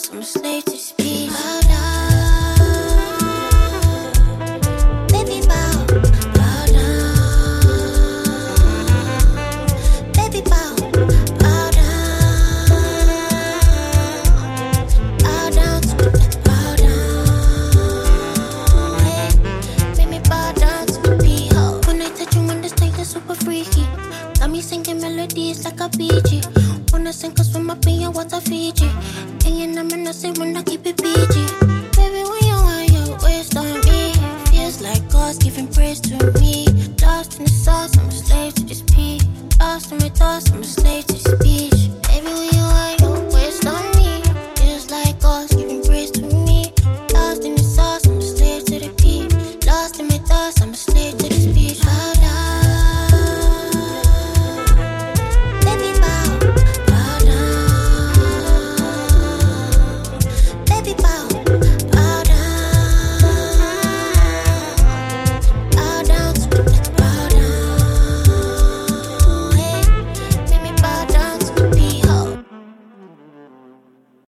I'm a slave to this beat. Bow down, baby, bow down, baby, bow down to the bow down. Hey, make me bow down to the beat. When I touch you, understand you're super freaky. Got me singing melodies like a BG. Wanna sink us from up in your water Fiji. And you know me not say when I keep it PG. Baby, when you want your waist on me, feels like God's giving praise to me. Lost in the sauce, I'm a slave to this beat. Lost in my thoughts, I'm a